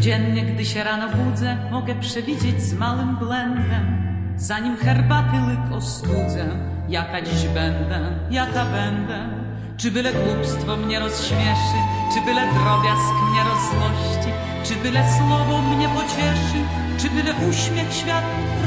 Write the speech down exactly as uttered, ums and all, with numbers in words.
Codziennie, gdy się rano budzę, mogę przewidzieć z małym blendem, zanim herbaty łyk ostudzę, jaka dziś będę, jaka będę. Czy byle głupstwo mnie rozśmieszy, czy byle drobiazg mnie rozzłości, czy byle słowo mnie pocieszy, czy byle uśmiech świat